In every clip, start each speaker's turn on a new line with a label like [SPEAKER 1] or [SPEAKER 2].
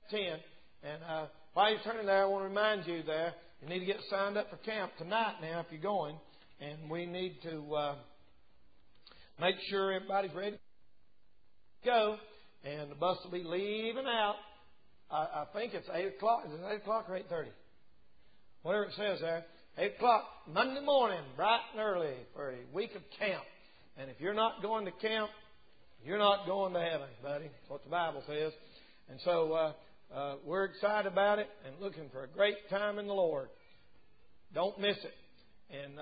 [SPEAKER 1] 10. And while you're turning there, I want to remind you there, you need to get signed up for camp tonight now if you're going. And we need to make sure everybody's ready to go. And the bus will be leaving out. I think it's 8 o'clock. Is it 8 o'clock or 8:30? Whatever it says there. 8 o'clock Monday morning, bright and early, for a week of camp. And if you're not going to camp, you're not going to heaven, buddy. That's what the Bible says. And so we're excited about it and looking for a great time in the Lord. Don't miss it. And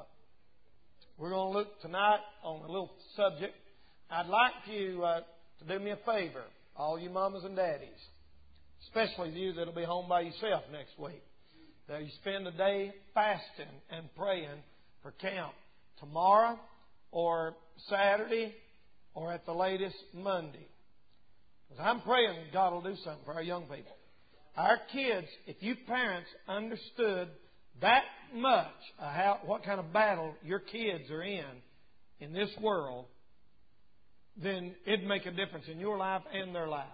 [SPEAKER 1] we're going to look tonight on a little subject. I'd like you to do me a favor, all you mamas and daddies, especially you that'll be home by yourself next week, that you spend a day fasting and praying for camp tomorrow or Saturday or at the latest Monday. Because I'm praying God will do something for our young people. Our kids, if you parents understood that much what kind of battle your kids are in this world, then it'd make a difference in your life and their life.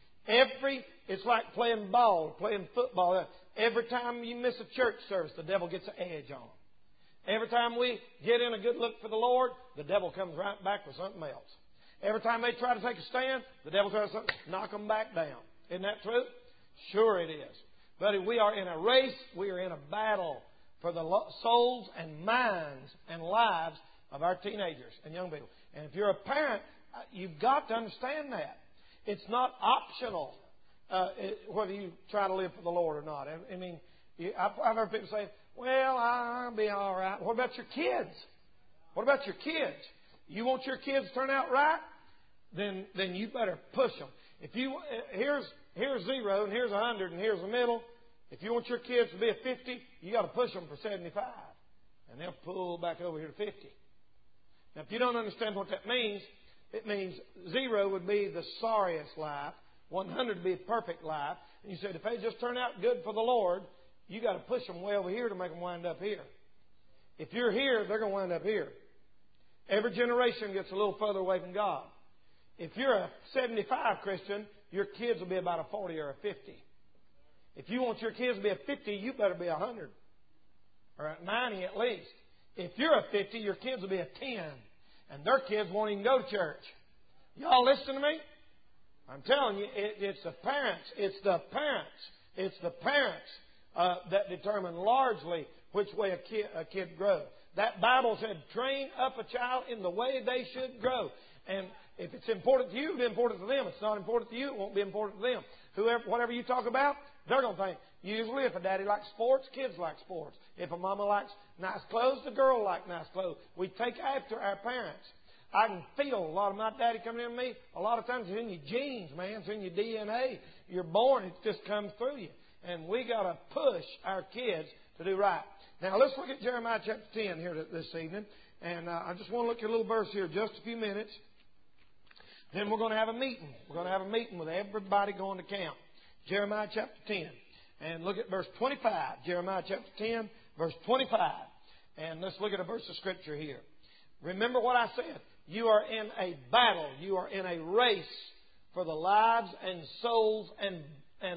[SPEAKER 1] It's like playing ball, playing football. Every time you miss a church service, the devil gets an edge on. Every time we get in a good look for the Lord, the devil comes right back with something else. Every time they try to take a stand, the devil tries to knock them back down. Isn't that true? Sure it is. Buddy, we are in a race. We are in a battle for the souls and minds and lives of our teenagers and young people. And if you're a parent, you've got to understand that. It's not optional whether you try to live for the Lord or not. I mean, I've heard people say, well, I'll be all right. What about your kids? What about your kids? You want your kids to turn out right? Then you better push them. Here's 0 and here's 100 and here's the middle. If you want your kids to be a 50, you got to push them for 75. And they'll pull back over here to 50. Now, if you don't understand what that means, it means 0 would be the sorriest life. 100 would be a perfect life. And you said, if they just turn out good for the Lord, you got to push them way over here to make them wind up here. If you're here, they're going to wind up here. Every generation gets a little further away from God. If you're a 75 Christian, your kids will be about a 40 or a 50. If you want your kids to be a 50, you better be a 100. Or a 90 at least. If you're a 50, your kids will be a 10. And their kids won't even go to church. Y'all listen to me? I'm telling you, it's the parents. It's the parents. It's the parents that determine largely which way a kid grows. That Bible said, train up a child in the way they should grow. And if it's important to you, it'll be important to them. If it's not important to you, it won't be important to them. Whatever you talk about, they're going to think. Usually, if a daddy likes sports, kids like sports. If a mama likes nice clothes, the girl likes nice clothes. We take after our parents. I can feel a lot of my daddy coming in to me. A lot of times it's in your genes, man. It's in your DNA. You're born. It just comes through you. And we got to push our kids to do right. Now, let's look at Jeremiah chapter 10 here this evening. And I just want to look at a little verse here just a few minutes. Then we're going to have a meeting. We're going to have a meeting with everybody going to camp. Jeremiah chapter 10. And look at verse 25. Jeremiah chapter 10, verse 25. And let's look at a verse of Scripture here. Remember what I said. You are in a battle. You are in a race for the lives and souls and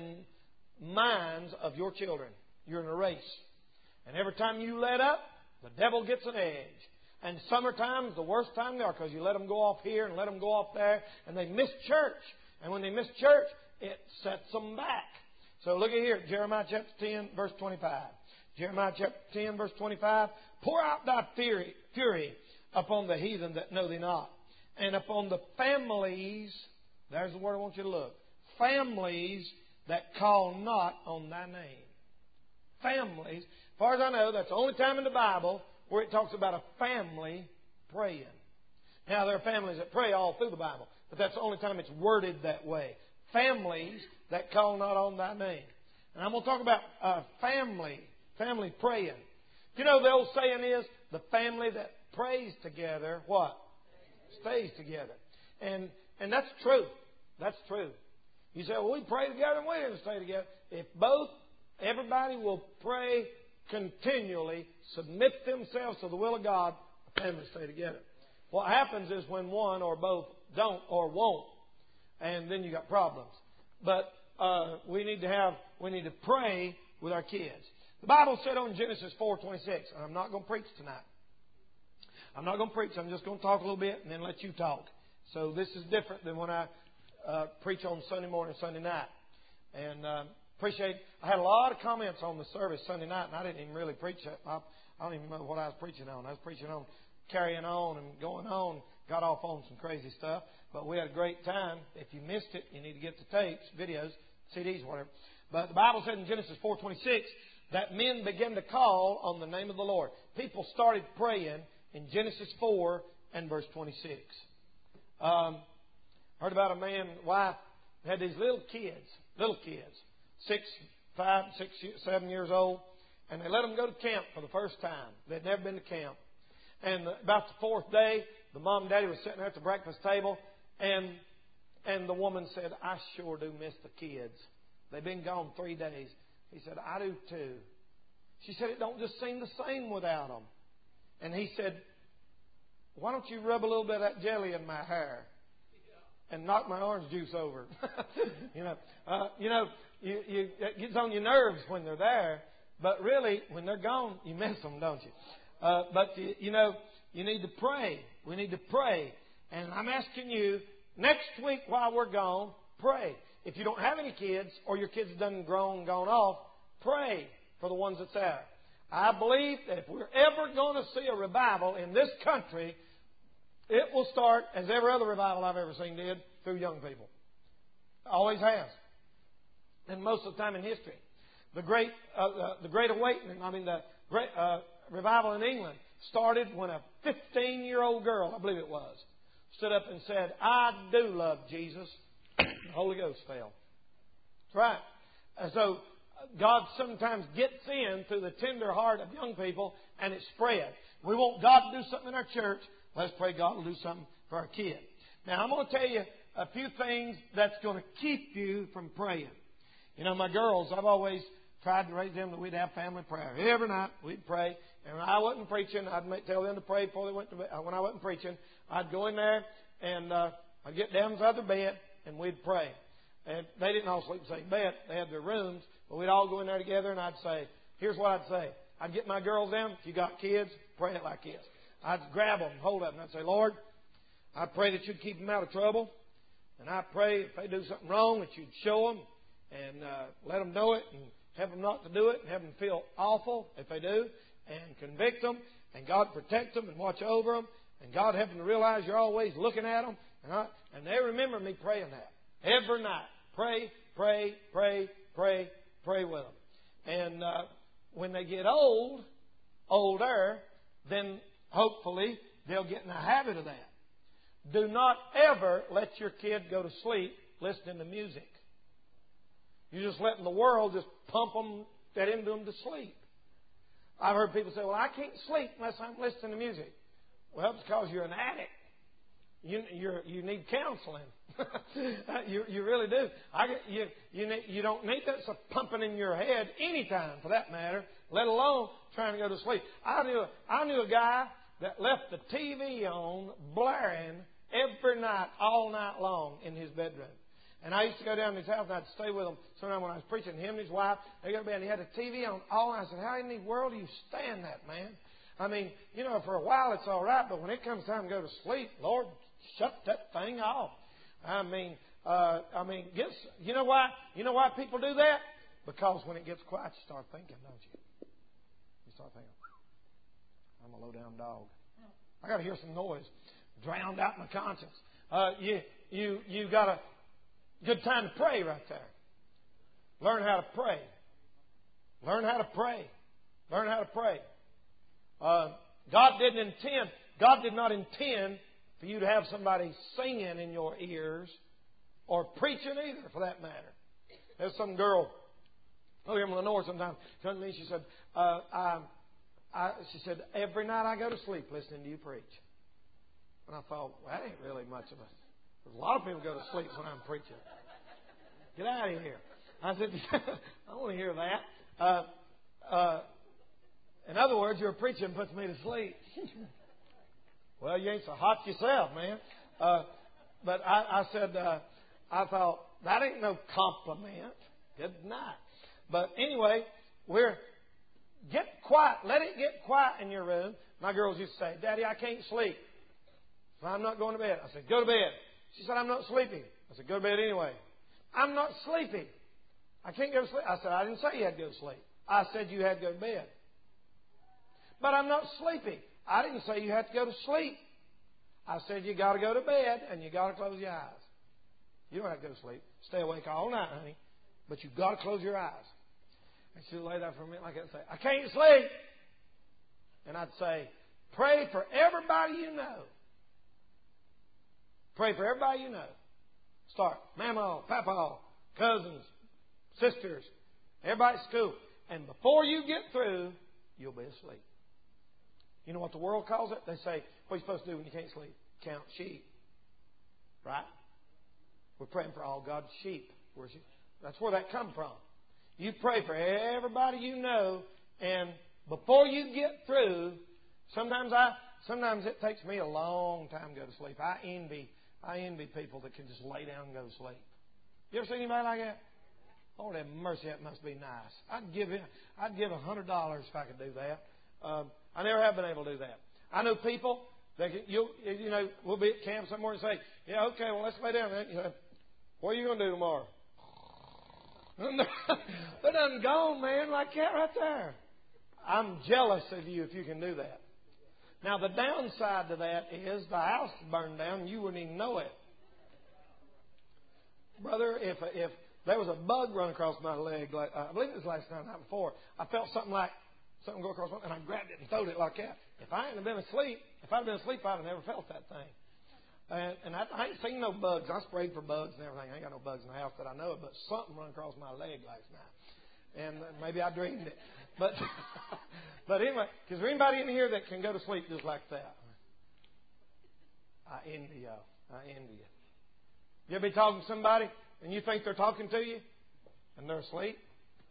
[SPEAKER 1] minds of your children. You're in a race. And every time you let up, the devil gets an edge. And summertime is the worst time there because you let them go off here and let them go off there. And they miss church. And when they miss church, it sets them back. So look at here, Jeremiah chapter 10, verse 25. Jeremiah chapter 10, verse 25. Pour out thy fury upon the heathen that know thee not, and upon the families, there's the word I want you to look, families that call not on thy name. Families. As far as I know, that's the only time in the Bible where it talks about a family praying. Now, there are families that pray all through the Bible, but that's the only time it's worded that way. Families that call not on thy name. And I'm going to talk about family praying. You know, the old saying is, the family that prays together, what? Stays together. And that's true. That's true. You say, well, we pray together and we didn't stay together. If everybody will pray continually, submit themselves to the will of God, the family stay together. What happens is when one or both don't or won't, and then you got problems. But we need to pray with our kids. The Bible said on Genesis 4:26, and I'm not going to preach tonight. I'm not going to preach. I'm just going to talk a little bit and then let you talk. So this is different than when I preach on Sunday morning, Sunday night. And I had a lot of comments on the service Sunday night, and I didn't even really preach it. I don't even know what I was preaching on. I was preaching on carrying on and going on. Got off on some crazy stuff. But we had a great time. If you missed it, you need to get the tapes, videos, CDs, whatever. But the Bible said in Genesis 4:26 that men began to call on the name of the Lord. People started praying in Genesis 4 and verse 26. Heard about a man and wife who had these little kids, 5, 6, 7 years old, and they let them go to camp for the first time. They'd never been to camp. And about the fourth day, the mom and daddy were sitting there at the breakfast table, and the woman said, "I sure do miss the kids. They've been gone 3 days." He said, "I do too." She said, "It don't just seem the same without them." And he said, "Why don't you rub a little bit of that jelly in my hair and knock my orange juice over?" It gets on your nerves when they're there, but really, when they're gone, you miss them, don't you? You need to pray. We need to pray. And I'm asking you, next week while we're gone, pray. If you don't have any kids or your kids have done grown and gone off, pray for the ones that's there. I believe that if we're ever going to see a revival in this country, it will start, as every other revival I've ever seen did, through young people. Always has. And most of the time in history. The Great Awakening, the Great Revival in England started when a 15-year-old girl, I believe it was, stood up and said, "I do love Jesus." The Holy Ghost fell. That's right. And so God sometimes gets in through the tender heart of young people, and it spreads. We want God to do something in our church. Let's pray God will do something for our kids. Now, I'm going to tell you a few things that's going to keep you from praying. My girls, I've always tried to raise them that we'd have family prayer. Every night we'd pray. And when I wasn't preaching, I'd tell them to pray before they went to bed. When I wasn't preaching, I'd go in there and I'd get down beside their bed and we'd pray. And they didn't all sleep in the same bed. They had their rooms. But we'd all go in there together and I'd say, here's what I'd say. I'd get my girls down. If you got kids, pray it like this. I'd grab them, hold them, and I'd say, "Lord, I pray that you'd keep them out of trouble. And I pray if they do something wrong that you'd show them and let them know it and help them not to do it and have them feel awful if they do and convict them. And God protect them and watch over them. And God help them to realize you're always looking at them." And they remember me praying that every night. Pray, pray, pray, pray, pray with them. And when they get older, then hopefully they'll get in the habit of that. Do not ever let your kid go to sleep listening to music. You're just letting the world just pump that into them to sleep. I've heard people say, "Well, I can't sleep unless I'm listening to music." Well, it's because you're an addict. You need counseling. you really do. You don't need that stuff pumping in your head anytime, for that matter, let alone trying to go to sleep. I knew a guy that left the TV on blaring every night, all night long in his bedroom. And I used to go down to his house and I'd stay with him. Sometimes when I was preaching, him and his wife, they go to bed and he had a TV on all night. I said, "How in the world do you stand that, man?" For a while it's all right, but when it comes time to go to sleep, Lord, shut that thing off. You know why? You know why people do that? Because when it gets quiet, you start thinking, don't you? You start thinking, "I'm a low-down dog. I got to hear some noise, drowned out my conscience." You got a good time to pray right there. Learn how to pray. Learn how to pray. Learn how to pray. God did not intend for you to have somebody singing in your ears or preaching either, for that matter. There's some girl over here in Lenore sometimes comes to me. She said, "Every night I go to sleep listening to you preach." And I thought, well, that ain't really much of a lot of people go to sleep when I'm preaching. Get out of here. I said, "I don't want to hear that." In other words, your preaching puts me to sleep. Well, you ain't so hot yourself, man. But I said, I thought, That ain't no compliment. Good night. But anyway, get quiet. Let it get quiet in your room. My girls used to say, Daddy, I can't sleep. So I'm not going to bed. I said, go to bed. She said, I'm not sleeping. I said, go to bed anyway. I'm not sleeping. I can't go to sleep. I said, I didn't say you had to go to sleep. I said you had to go to bed. But I'm not sleeping. I didn't say you had to go to sleep. I said you got to go to bed and you got to close your eyes. You don't have to go to sleep. Stay awake all night, honey. But you've got to close your eyes. And she'd lay there for a minute like that and say, I can't sleep. And I'd say, pray for everybody you know. Pray for everybody you know. Start. Mama, Papa, cousins, sisters, everybody at school. And before you get through, you'll be asleep. You know what the world calls it? They say, what are you supposed to do when you can't sleep? Count sheep. Right? We're praying for all God's sheep. That's where that comes from. You pray for everybody you know, and before you get through, sometimes it takes me a long time to go to sleep. I envy people that can just lay down and go to sleep. You ever seen anybody like that? Lord have mercy, that must be nice. I'd give $100 if I could do that. I never have been able to do that. I know people that we'll be at camp somewhere and say, yeah, okay, well, let's lay down. What are you going to do tomorrow? They're done gone, man, like that right there. I'm jealous of you if you can do that. Now, the downside to that is the house burned down and you wouldn't even know it. Brother, if there was a bug run across my leg, like I believe it was last night before, I felt something go across my leg, and I grabbed it and throwed it like that. If I hadn't been asleep, I'd have never felt that thing. And I ain't seen no bugs. I sprayed for bugs and everything. I ain't got no bugs in the house that I know of, but something run across my leg last night. And maybe I dreamed it. But anyway, is there anybody in here that can go to sleep just like that? I envy y'all. I envy you. You ever be talking to somebody and you think they're talking to you and they're asleep?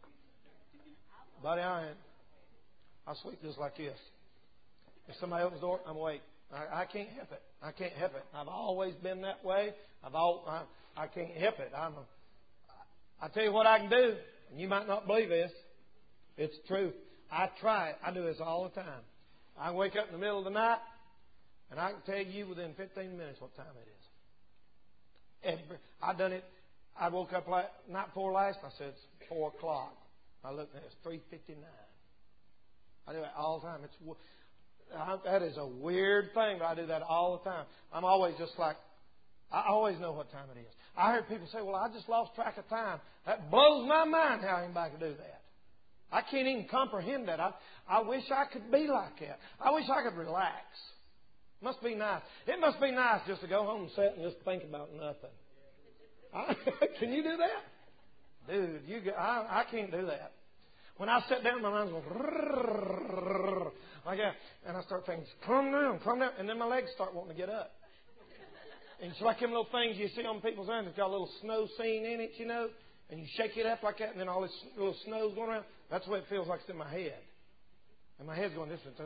[SPEAKER 1] Buddy, I ain't. I sleep just like this. If somebody opens the door, I'm awake. I can't help it. I can't help it. I've always been that way. I can't help it. I tell you what I can do, and you might not believe this. It's true. I try it. I do this all the time. I wake up in the middle of the night, and I can tell you within 15 minutes what time it is. I've done it. I woke up night before last. I said it's 4 o'clock. I looked and it's 3:59. I do it all the time. That is a weird thing, but I do that all the time. I'm always just like, I always know what time it is. I heard people say, well, I just lost track of time. That blows my mind how anybody could do that. I can't even comprehend that. I wish I could be like that. I wish I could relax. Must be nice. It must be nice just to go home and sit and just think about nothing. Can you do that? Dude, I can't do that. When I sit down, my mind's going like that, and I start thinking, calm down, and then my legs start wanting to get up. And it's like them little things you see on people's arms. It's got a little snow scene in it, and you shake it up like that, and then all this little snow's going around. That's the way it feels like it's in my head. And my head's going this way.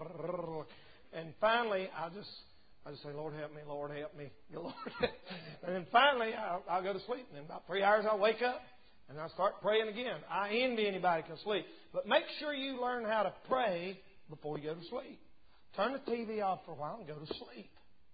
[SPEAKER 1] And finally, I just say, Lord, help me, Lord, help me, Lord. And then finally, I'll go to sleep. And in about 3 hours, I'll wake up. And I start praying again. I envy anybody who can sleep. But make sure you learn how to pray before you go to sleep. Turn the TV off for a while and go to sleep.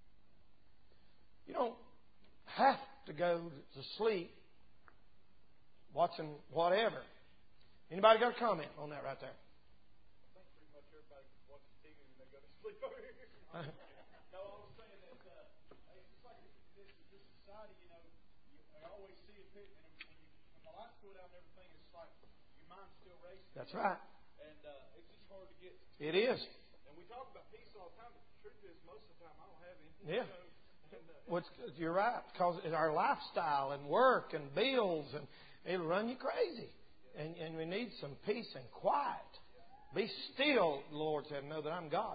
[SPEAKER 1] You don't have to go to sleep watching whatever. Anybody got a comment on that right there?
[SPEAKER 2] I think pretty much everybody watches TV when they go to sleep over here. No, I was saying that it's just like this society, I always see it, and when the lights go down and everything, it's like your mind's still racing.
[SPEAKER 1] That's right.
[SPEAKER 2] And it's just hard to get.
[SPEAKER 1] It is.
[SPEAKER 2] And we talk about peace all the time, but the truth is, most of the time, I don't have any.
[SPEAKER 1] Yeah. You're right, because our lifestyle and work and bills, and it'll run you crazy. And we need some peace and quiet. Be still, the Lord said, know that I'm God.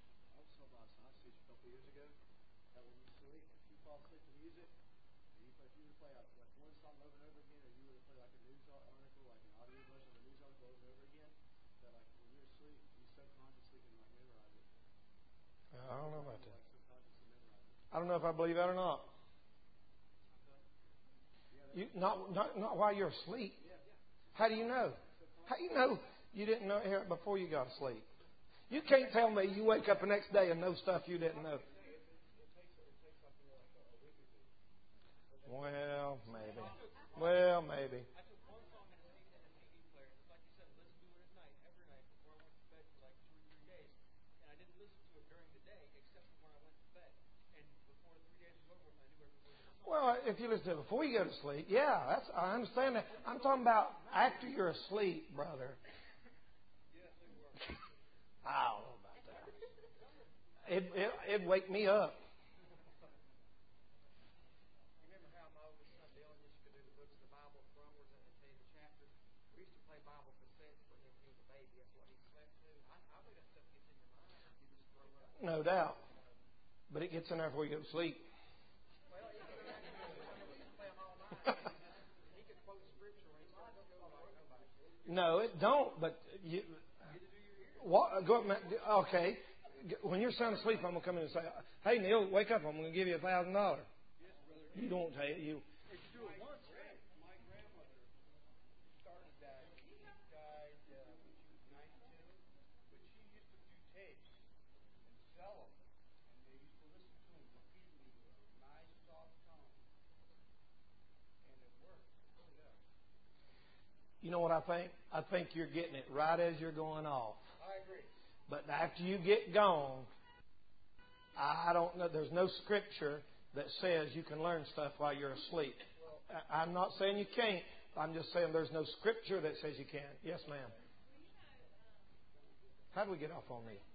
[SPEAKER 1] I don't know about that. I don't know if I believe that or not. Not while you're asleep. How do you know? How do you know you didn't know it before you got asleep? You can't tell me you wake up the next day and know stuff you didn't know. Well, maybe. Well, maybe. Well, if you listen to it before you go to sleep, yeah, I understand that. I'm talking about after you're asleep, brother. I don't know about that. It'd wake me up.
[SPEAKER 2] Remember how my oldest son Dylan used to do the books of the Bible frontwards and tell you the chapters? We used to play Bible cassettes for him when he was a baby. That's what he slept to. I believe that stuff gets in your mind and you just grow up.
[SPEAKER 1] No doubt. But it gets in there before you go to sleep.
[SPEAKER 2] Well, he could play them all night. He could quote scripture when he started to go like nobody.
[SPEAKER 1] No, it don't. But you. Okay. When your son's asleep, I'm gonna come in and say, "Hey, Neil, wake up! I'm gonna give you $1,000." You don't take it. You.
[SPEAKER 2] My grandmother started that. She died when she was 92, but she used to do tapes and sell them, and they used to listen to them repeatedly with a nice soft tone, and it worked. Yeah.
[SPEAKER 1] You know what I think? I think you're getting it right as you're going off.
[SPEAKER 2] I agree.
[SPEAKER 1] But after you get gone, I don't know. There's no scripture that says you can learn stuff while you're asleep. I'm not saying you can't. I'm just saying there's no scripture that says you can. Yes, ma'am. How do we get off on these?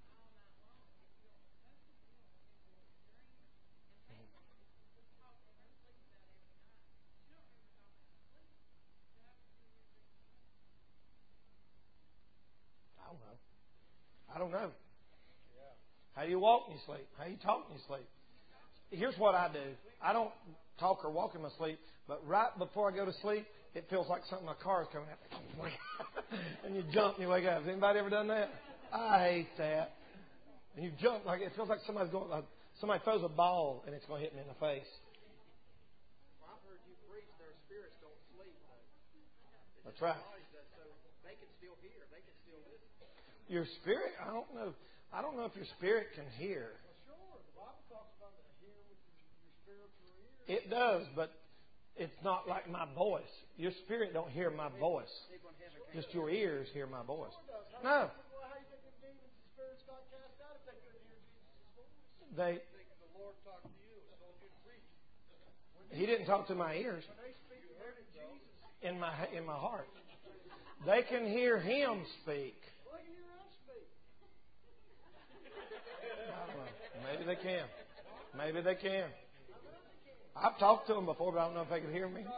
[SPEAKER 1] I don't know. How do you walk in your sleep? How do you talk in your sleep? Here's what I do. I don't talk or walk in my sleep, but right before I go to sleep, it feels like something my car is coming at. And you jump and you wake up. Has anybody ever done that? I hate that. And you jump like it feels like somebody throws a ball and it's going to hit me in the face.
[SPEAKER 2] Well, I've heard you preach their spirits don't sleep.
[SPEAKER 1] That's right.
[SPEAKER 2] So they can still hear. They can still listen.
[SPEAKER 1] Your spirit? I don't know. I don't know if your spirit can hear.
[SPEAKER 2] Well, sure. The Bible talks about hearing with your spiritual ears.
[SPEAKER 1] It does, but it's not like my voice. Your spirit don't hear my voice. Just your ears hear my voice. No.
[SPEAKER 2] Well, how do you think the demons and spirits got cast out if they couldn't hear Jesus' voice?
[SPEAKER 1] They.
[SPEAKER 2] The Lord talked to you and told you to preach.
[SPEAKER 1] He didn't talk to my ears.
[SPEAKER 2] When they speak the word of Jesus,
[SPEAKER 1] In my heart. They can hear Him speak.
[SPEAKER 2] well, they can hear us speak.
[SPEAKER 1] I don't know. Maybe they can. Maybe they can. I've talked to them before, but I don't know if they can hear me.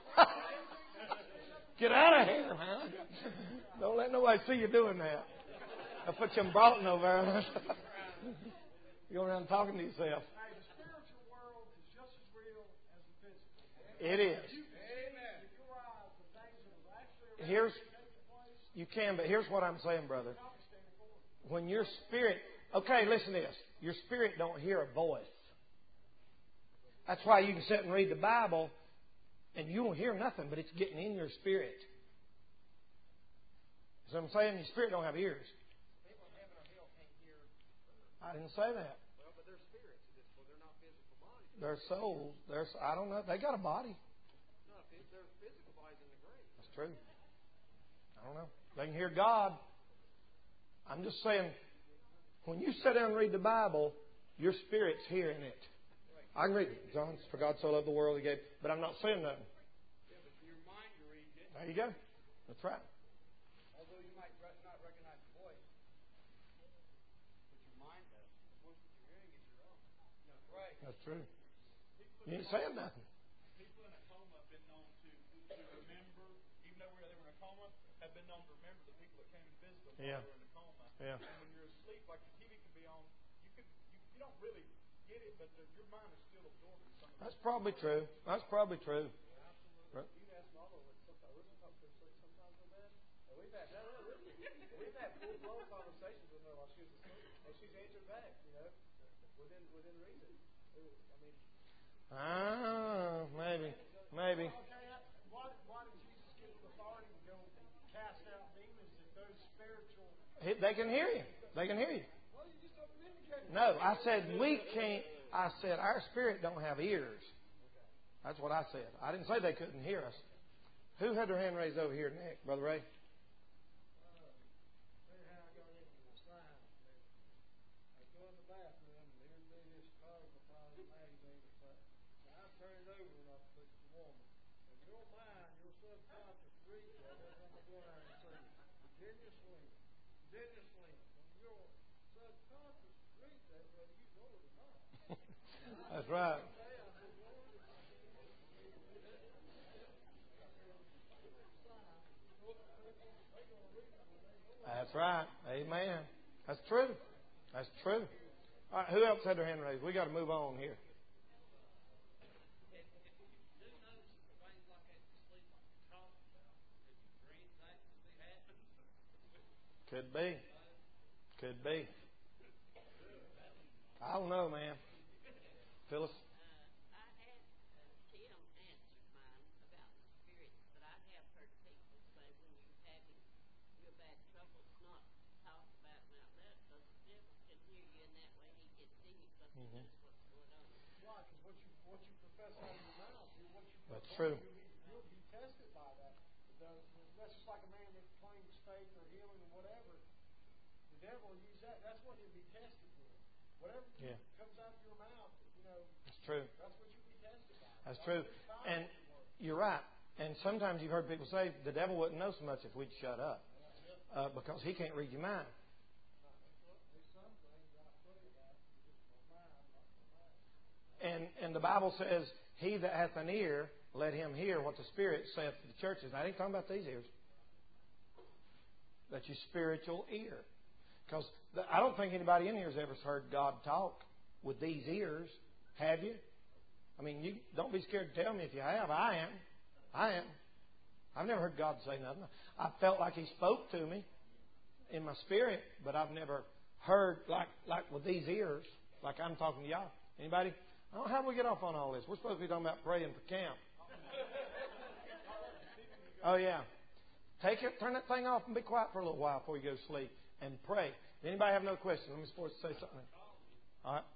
[SPEAKER 1] Get out of here, man. Don't let nobody see you doing that. I'll put you in Broughton over there. You're going around talking to yourself.
[SPEAKER 2] Hey, the spiritual world is just as real as the physical.
[SPEAKER 1] It is.
[SPEAKER 2] Amen. If your eyes, the things that are actually
[SPEAKER 1] Here's,
[SPEAKER 2] taking place,
[SPEAKER 1] you can, but here's what I'm saying, brother. When your spirit, okay, listen to this. Your spirit don't hear a voice. That's why you can sit and read the Bible and you don't hear nothing, but it's getting in your spirit. So I'm saying your spirit don't have ears.
[SPEAKER 2] people in heaven or hell can't hear.
[SPEAKER 1] I didn't say that.
[SPEAKER 2] Well, but they're spirits at this point. They're not physical bodies.
[SPEAKER 1] They're souls. I don't know. They got a body.
[SPEAKER 2] No, they're physical bodies in the grave.
[SPEAKER 1] That's true. I don't know. They can hear God. I'm just saying, when you sit down and read the Bible, your spirit's hearing it. I can read it. John, for God so loved the world He gave. But I'm not saying nothing.
[SPEAKER 2] Yeah, but your mind, you're reading it.
[SPEAKER 1] There you go. That's right.
[SPEAKER 2] Although you might not recognize the voice, but your mind does. The voice that you're hearing is your own. No, right.
[SPEAKER 1] That's true. You ain't saying nothing.
[SPEAKER 2] People in a coma have been known to remember, even though they were in a coma, have been known to remember the people that came and visited them while they were in a coma.
[SPEAKER 1] Yeah.
[SPEAKER 2] And when you're asleep, like the TV can be on, you don't really get it, but your mind is still absorbing something.
[SPEAKER 1] That's probably true. That's probably true.
[SPEAKER 2] Absolutely. You can ask Mama what sometimes we've talked to her sometimes on that. And we've had full-blown conversations with her while she was asleep, and she's answered back, within reason. I mean,
[SPEAKER 1] Maybe.
[SPEAKER 2] spiritual.
[SPEAKER 1] They can hear you. They can hear you.
[SPEAKER 2] Well, you just don't indicate.
[SPEAKER 1] No, I said we can't. I said our spirit don't have ears. That's what I said. I didn't say they couldn't hear us. Who had their hand raised over here, Nick? Brother Ray? That's right. That's right. Amen. That's true. That's true. All right, who else had their hand raised? We got to move on here. Could be. Could be. I don't know, man. Phyllis? That's true.
[SPEAKER 2] You'll be tested by that. That's just like a man that claims faith or healing or whatever. The devil will use that. That's what he'll be tested with. Whatever comes out of your mouth,
[SPEAKER 1] That's true.
[SPEAKER 2] That's what you'll be tested by.
[SPEAKER 1] That's true. And you're right. And sometimes you've heard people say the devil wouldn't know so much if we'd shut up because he can't read your mind. And the Bible says, he that hath an ear, let him hear what the Spirit saith to the churches. Now, I ain't talking about these ears. That's your spiritual ear. Because I don't think anybody in here has ever heard God talk with these ears. Have you? I mean, you don't be scared to tell me if you have. I am. I've never heard God say nothing. I felt like He spoke to me in my spirit, but I've never heard like with these ears, like I'm talking to y'all. Anybody? How do we get off on all this? We're supposed to be talking about praying for camp. Oh, yeah. Turn that thing off and be quiet for a little while before you go to sleep and pray. Anybody have no questions? Let me suppose to say something. All right.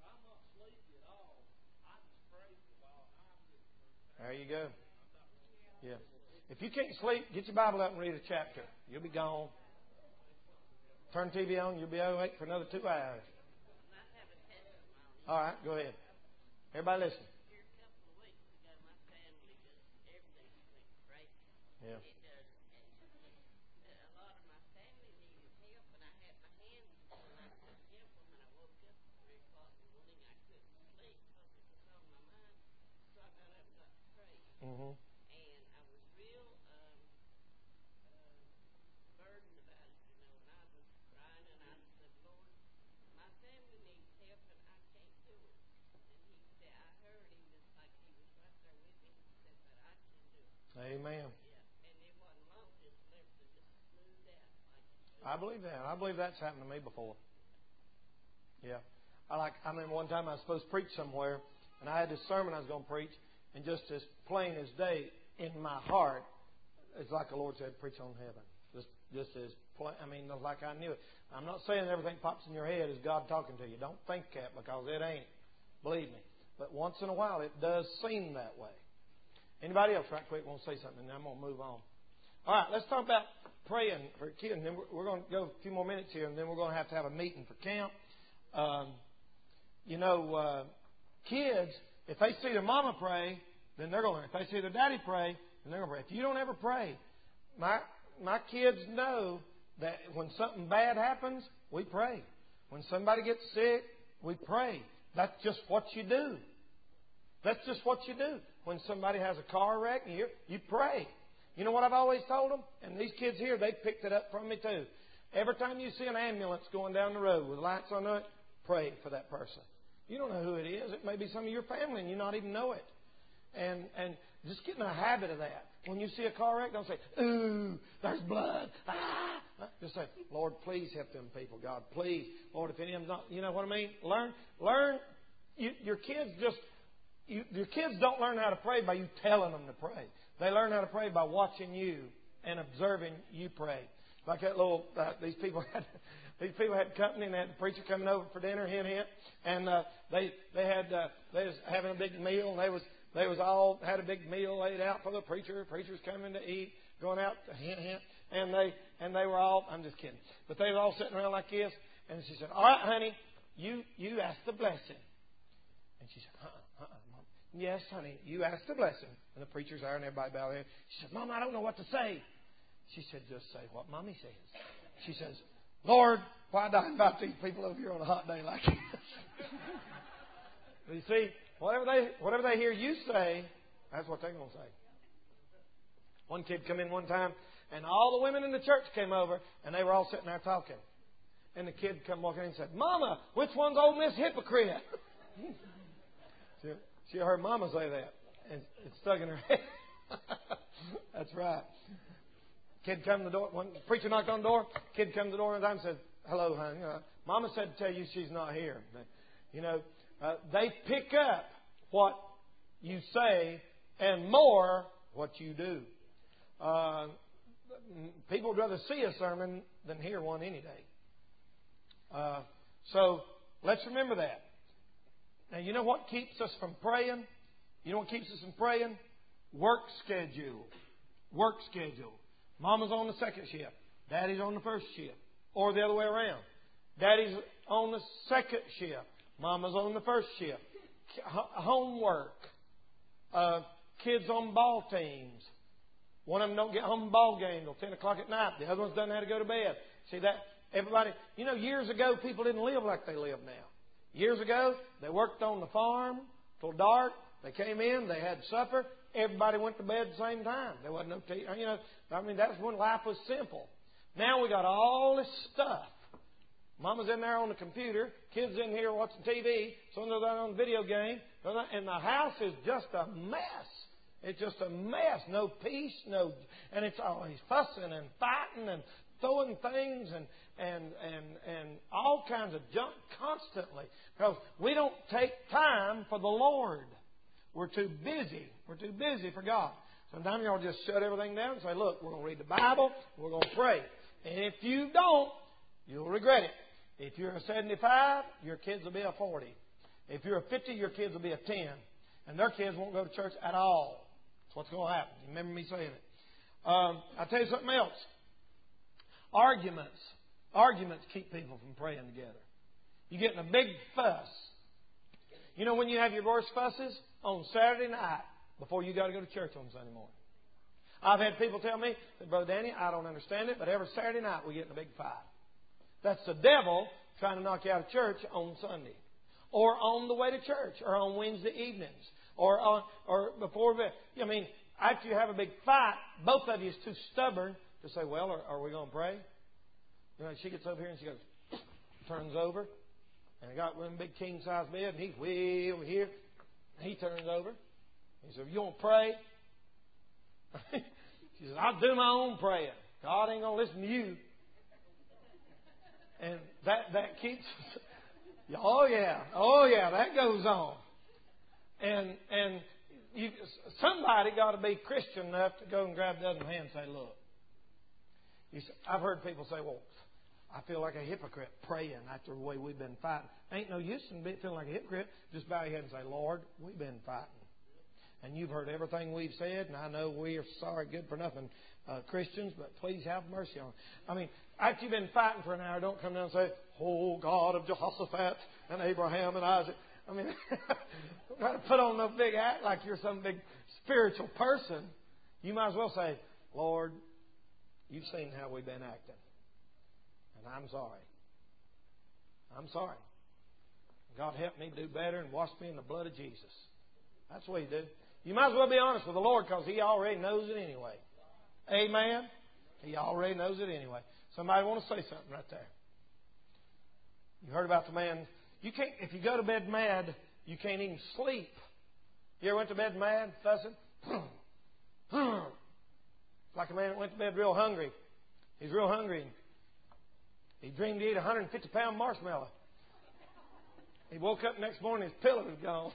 [SPEAKER 1] There you go. Yeah. If you can't sleep, get your Bible out and read a chapter. You'll be gone. Turn TV on. You'll be awake for another 2 hours. All right. Go ahead. Everybody listen. Yeah. Mm-hmm.
[SPEAKER 3] And I was real burdened about it, and I was crying, and I said, Lord, my family needs help, and I can't do it. And He said, I heard Him just like He was right there with me. He said, but I can do it.
[SPEAKER 1] Amen.
[SPEAKER 3] Yeah, and it wasn't long, just everything just smoothed out.
[SPEAKER 1] I believe that. I believe that's happened to me before. Yeah. I remember one time I was supposed to preach somewhere, and I had this sermon I was going to preach, and just as plain as day in my heart, it's like the Lord said, preach on heaven. Just as plain, like I knew it. I'm not saying everything pops in your head is God talking to you. Don't think that, because it ain't. Believe me. But once in a while, it does seem that way. Anybody else right quick want to say something, and then I'm going to move on. All right, let's talk about praying for kids. And then we're going to go a few more minutes here, and then we're going to have a meeting for camp. Kids, if they see their mama pray, then they're going to learn. If they see their daddy pray, then they're going to pray. If you don't ever pray, my kids know that when something bad happens, we pray. When somebody gets sick, we pray. That's just what you do. That's just what you do. When somebody has a car wreck, you pray. You know what I've always told them? And these kids here, they picked it up from me too. Every time you see an ambulance going down the road with lights on it, pray for that person. You don't know who it is. It may be some of your family and you not even know it. And just get in a habit of that. When you see a car wreck, don't say, ooh, there's blood. Ah! Just say, Lord, please help them people, God. Please. Lord, if any of them not, you know what I mean? Learn. Your kids don't learn how to pray by you telling them to pray. They learn how to pray by watching you and observing you pray. like that little. These people had company, and they had the preacher coming over for dinner, hint, and they was having a big meal, and they was all had a big meal laid out for the preacher. Preacher's coming to eat, going out, hint, and they were all. I'm just kidding, but they were all sitting around like this, and she said, "All right, honey, you ask the blessing," and she said, Mom. "Yes, honey, you ask the blessing." And the preacher's there, and everybody bowed their head. She said, "Mom, I don't know what to say." She said, "Just say what Mommy says." She says, "Lord, why did I invite these people over here on a hot day like this?" You see, whatever they hear you say, that's what they're going to say. One kid come in one time, and all the women in the church came over, and they were all sitting there talking. And the kid come walking in and said, "Mama, which one's old Miss Hypocrite?" She heard Mama say that, and it stuck in her head. That's right. Kid come to the door. One preacher knocked on the door. Kid come to the door one time and said, "Hello, honey. Mama said to tell you she's not here." You know, they pick up what you say and more what you do. People would rather see a sermon than hear one any day. So let's remember that. Now, you know what keeps us from praying? You know what keeps us from praying? Work schedule. Work schedule. Mama's on the second shift. Daddy's on the first shift. Or the other way around. Daddy's on the second shift. Mama's on the first shift. Homework. Kids on ball teams. One of them don't get home from ball game till 10 o'clock at night. The other one's done how to go to bed. See that? Everybody, you know, years ago, people didn't live like they live now. Years ago, they worked on the farm till dark. They came in, they had supper. Everybody went to bed at the same time. There wasn't no TV. You know, I mean, that's when life was simple. Now we got all this stuff. Mama's in there on the computer. Kids in here watching TV. Some of them on the video game. And the house is just a mess. It's just a mess. No peace, and it's always fussing and fighting and throwing things and all kinds of junk constantly. Because we don't take time for the Lord. We're too busy. We're too busy for God. Sometimes y'all just shut everything down and say, "Look, we're going to read the Bible. We're going to pray." And if you don't, you'll regret it. If you're a 75, your kids will be a 40. If you're a 50, your kids will be a 10. And their kids won't go to church at all. That's what's going to happen. You remember me saying it. I'll tell you something else. Arguments keep people from praying together. You get in a big fuss. You know when you have your worst fusses? On Saturday night before you got to go to church on Sunday morning. I've had people tell me, "Brother Danny, I don't understand it, but every Saturday night we get in a big fight." That's the devil trying to knock you out of church on Sunday. Or on the way to church. Or on Wednesday evenings. Or before bed. I mean, after you have a big fight, both of you is too stubborn to say, "Well, are we going to pray?" You know, she gets over here and she goes, turns over. And I got one big king-size bed, and he's way over here. He turns over. He says, "You want to pray?" She says, "I'll do my own praying. God ain't going to listen to you." And that keeps... Oh, yeah, that goes on. And somebody got to be Christian enough to go and grab the other hand and say, "Look." I've heard people say, "Well, I feel like a hypocrite praying after the way we've been fighting." Ain't no use in feeling like a hypocrite. Just bow your head and say, "Lord, we've been fighting. And you've heard everything we've said, and I know we are sorry, good for nothing Christians, but please have mercy on us." I mean, after you've been fighting for an hour, don't come down and say, "Oh, God of Jehoshaphat and Abraham and Isaac." I mean, don't try to put on no big act like you're some big spiritual person. You might as well say, "Lord, you've seen how we've been acting. And I'm sorry. I'm sorry. God help me do better and wash me in the blood of Jesus." That's what you do. You might as well be honest with the Lord because He already knows it anyway. Amen? He already knows it anyway. Somebody want to say something right there. You heard about the man. You can't, if you go to bed mad, you can't even sleep. You ever went to bed mad, fussing? Like a man that went to bed real hungry. He's real hungry. He dreamed he ate a 150-pound marshmallow. He woke up the next morning, his pillow was gone.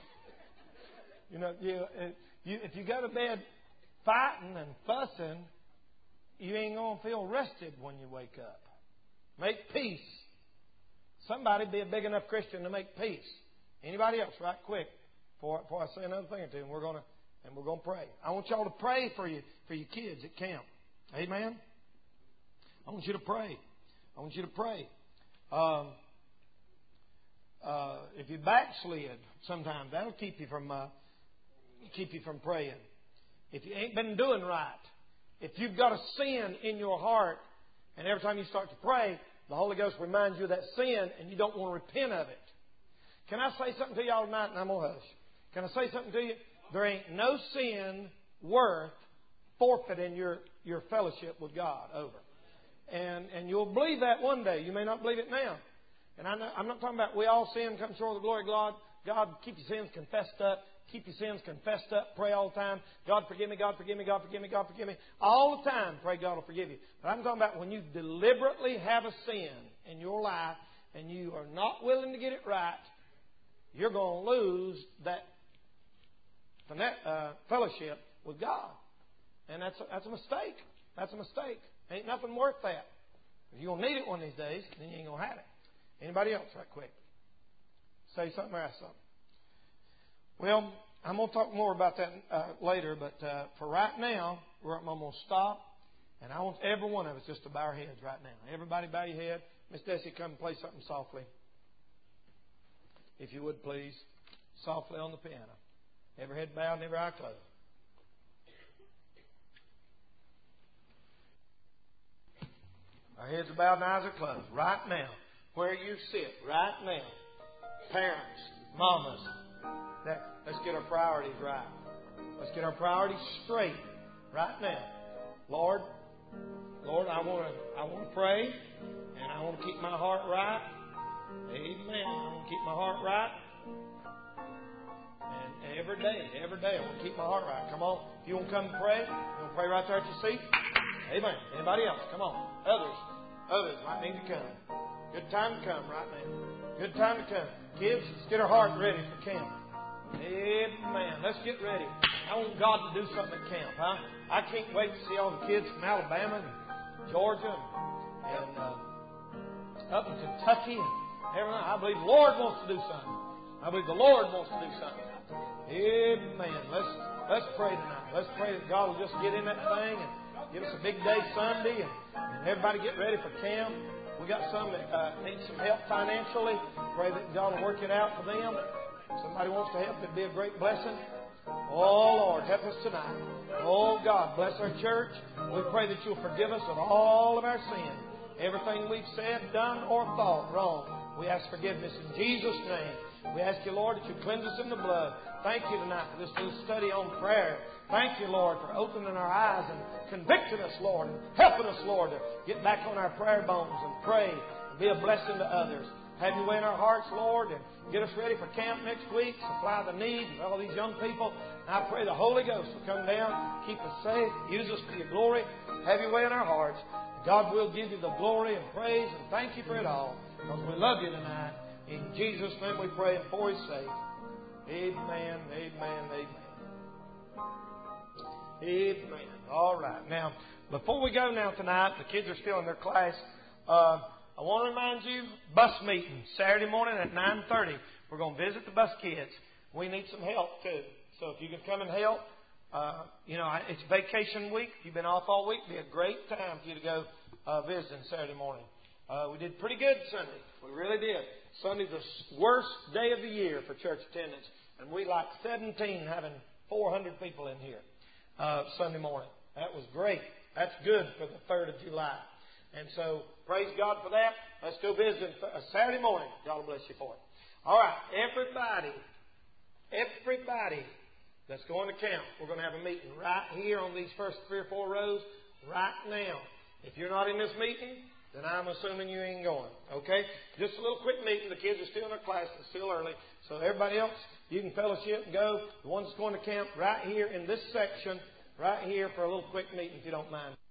[SPEAKER 1] You know, if you go to bed fighting and fussing, you ain't going to feel rested when you wake up. Make peace. Somebody be a big enough Christian to make peace. Anybody else, right quick, before I say another thing or two, and we're going to pray. I want y'all to pray for your kids at camp. Amen? I want you to pray. I want you to pray. If you backslid, sometimes that'll keep you from praying. If you ain't been doing right, if you've got a sin in your heart, and every time you start to pray, the Holy Ghost reminds you of that sin, and you don't want to repent of it. Can I say something to y'all tonight? And I'm going to hush. Can I say something to you? There ain't no sin worth forfeiting your fellowship with God over. And you'll believe that one day. You may not believe it now. And I'm not talking about we all sin, come short of the glory of God. God, keep your sins confessed up. Keep your sins confessed up. Pray all the time. God, forgive me. God, forgive me. God, forgive me. God, forgive me. All the time, pray God will forgive you. But I'm talking about when you deliberately have a sin in your life and you are not willing to get it right, you're going to lose that fellowship with God. And that's a mistake. That's a mistake. Ain't nothing worth that. If you're going to need it one of these days, then you ain't going to have it. Anybody else right quick? Say something or ask something. Well, I'm going to talk more about that later, but for right now, I'm going to stop, and I want every one of us just to bow our heads right now. Everybody bow your head. Miss Desi, come and play something softly. If you would, please. Softly on the piano. Every head bowed and every eye closed. Our heads are bowed and eyes are closed. Right now, where you sit, right now, parents, mamas, let's get our priorities right. Let's get our priorities straight right now. Lord, I want to pray, and I want to keep my heart right. Amen. I want to keep my heart right. And every day, I want to keep my heart right. Come on. If you want to come and pray, you want to pray right there at your seat. Amen. Anybody else? Come on. Others might need to come. Good time to come right now. Good time to come. Kids, let's get our heart ready for camp. Amen. Let's get ready. I want God to do something at camp, huh? I can't wait to see all the kids from Alabama and Georgia and up in Kentucky and everything. I believe the Lord wants to do something. I believe the Lord wants to do something. Amen. Let's pray tonight. Let's pray that God will just get in that thing and give us a big day Sunday and everybody get ready for camp. We got some that need some help financially. Pray that God will work it out for them. Somebody wants to help, it'd be a great blessing. Oh, Lord, help us tonight. Oh, God, bless our church. We pray that you'll forgive us of all of our sin. Everything we've said, done, or thought wrong. We ask forgiveness in Jesus' name. We ask you, Lord, that you cleanse us in the blood. Thank you tonight for this little study on prayer. Thank you, Lord, for opening our eyes and convicting us, Lord, and helping us, Lord, to get back on our prayer bones and pray and be a blessing to others. Have your way in our hearts, Lord, and get us ready for camp next week. Supply the needs of all these young people. And I pray the Holy Ghost will come down, keep us safe, use us for your glory. Have your way in our hearts. God will give you the glory and praise, and thank you for it all, because we love you tonight. In Jesus' name we pray and for His sake. Amen, amen, amen. Amen. All right. Now, before we go now tonight, the kids are still in their class. I want to remind you, bus meeting, Saturday morning at 9:30. We're going to visit the bus kids. We need some help, too. So if you can come and help, it's vacation week. If you've been off all week, it'd be a great time for you to go visiting Saturday morning. We did pretty good Sunday. We really did. Sunday's the worst day of the year for church attendance. And we like 17 having 400 people in here Sunday morning. That was great. That's good for the 3rd of July. And so, praise God for that. Let's go visit Saturday morning. God will bless you for it. All right, everybody that's going to camp, we're going to have a meeting right here on these first 3 or 4 rows right now. If you're not in this meeting, then I'm assuming you ain't going. Okay? Just a little quick meeting. The kids are still in their class. It's still early. So everybody else, you can fellowship and go. The ones that's going to camp right here in this section, right here for a little quick meeting if you don't mind.